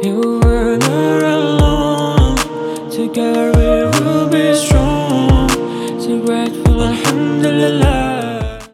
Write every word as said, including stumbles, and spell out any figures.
You were not alone. Together we will be strong. So grateful, alhamdulillah.